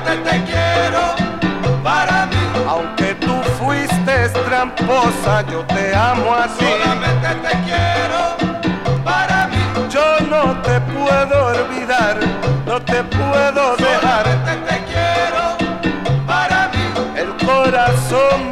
Solamente te quiero para mí. Aunque tú fuiste tramposa, yo te amo así. Solamente te quiero para mí. Yo no te puedo olvidar, no te puedo dejar. Solamente te quiero para mí. El corazón